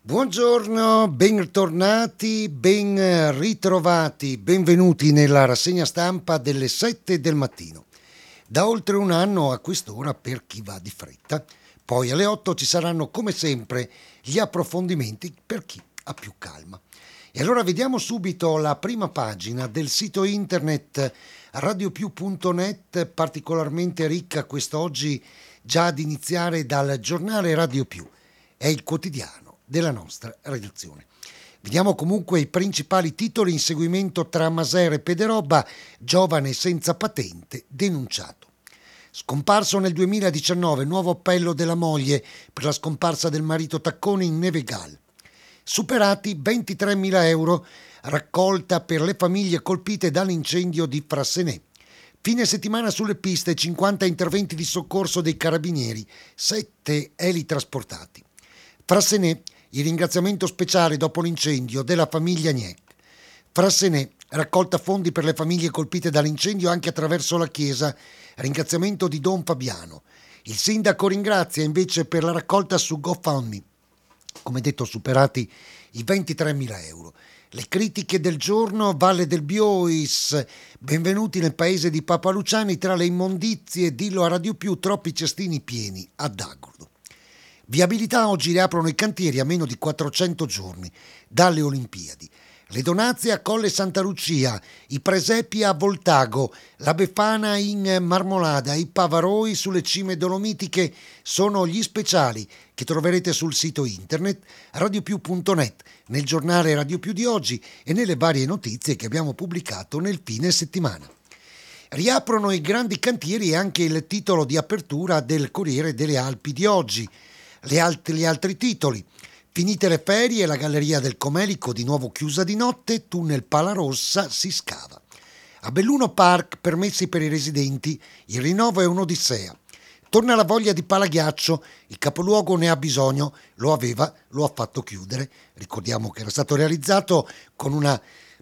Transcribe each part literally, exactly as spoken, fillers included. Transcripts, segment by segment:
Buongiorno, bentornati, ben ritrovati, benvenuti nella rassegna stampa delle sette del mattino. Da oltre un anno a quest'ora per chi va di fretta. Poi alle otto ci saranno come sempre gli approfondimenti per chi ha più calma. E allora vediamo subito la prima pagina del sito internet radiopiù punto net, particolarmente ricca quest'oggi già ad iniziare dal giornale Radio Più. È il quotidiano della nostra redazione. Vediamo comunque i principali titoli: inseguimento tra Masera e Pederobba, giovane senza patente denunciato. Scomparso nel duemiladiciannove, nuovo appello della moglie per la scomparsa del marito Taccone in Nevegal. Superati ventitremila euro, raccolta per le famiglie colpite dall'incendio di Frassenè. Fine settimana sulle piste, cinquanta interventi di soccorso dei carabinieri, sette eli trasportati. Frassenè, il ringraziamento speciale dopo l'incendio della famiglia Gnec. Frassenè, raccolta fondi per le famiglie colpite dall'incendio anche attraverso la chiesa, ringraziamento di Don Fabiano. Il sindaco ringrazia invece per la raccolta su GoFundMe. Come detto, superati i ventitremila euro. Le critiche del giorno: Valle del Biois, benvenuti nel paese di Papa Luciani, tra le immondizie, dillo a Radio Più, troppi cestini pieni ad Agordo. Viabilità, oggi riaprono i cantieri a meno di quattrocento giorni dalle Olimpiadi. Le Donazie a Colle Santa Lucia, i presepi a Voltago, la Befana in Marmolada, i Pavaroi sulle cime dolomitiche sono gli speciali che troverete sul sito internet radiopiù punto net, nel giornale Radio Più di oggi e nelle varie notizie che abbiamo pubblicato nel fine settimana. Riaprono i grandi cantieri e anche il titolo di apertura del Corriere delle Alpi di oggi. Le altri, gli altri titoli: finite le ferie, la Galleria del Comelico di nuovo chiusa di notte, tunnel Palarossa si scava. A Belluno Park, permessi per i residenti, il rinnovo è un'odissea. Torna la voglia di palaghiaccio, il capoluogo ne ha bisogno, lo aveva, lo ha fatto chiudere. Ricordiamo che era stato realizzato con una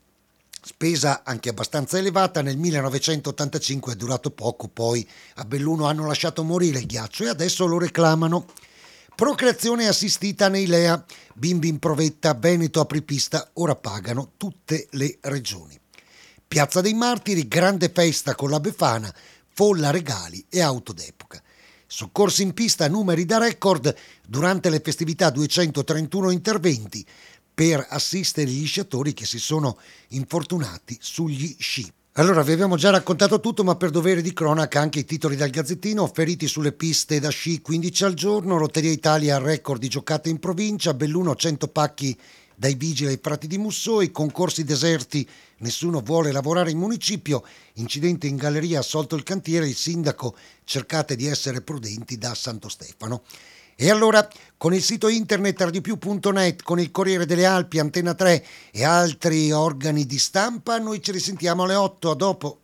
spesa anche abbastanza elevata, nel millenovecentottantacinque, è durato poco, poi a Belluno hanno lasciato morire il ghiaccio e adesso lo reclamano. Procreazione assistita nei L E A, bimbi in provetta, Veneto apripista, ora pagano tutte le regioni. Piazza dei Martiri, grande festa con la Befana, folla, regali e auto d'epoca. Soccorsi in pista, numeri da record, durante le festività duecentotrentuno interventi per assistere gli sciatori che si sono infortunati sugli sci. Allora, vi abbiamo già raccontato tutto, ma per dovere di cronaca anche i titoli dal Gazzettino: feriti sulle piste da sci quindici al giorno, Lotteria Italia record di giocate in provincia, Belluno cento pacchi dai vigili ai prati di Mussoi, concorsi deserti, nessuno vuole lavorare in municipio, incidente in galleria, assolto il cantiere, il sindaco, cercate di essere prudenti da Santo Stefano. E allora, con il sito internet radiopiù punto net, con il Corriere delle Alpi, Antena tre e altri organi di stampa, noi ci risentiamo alle otto. A dopo.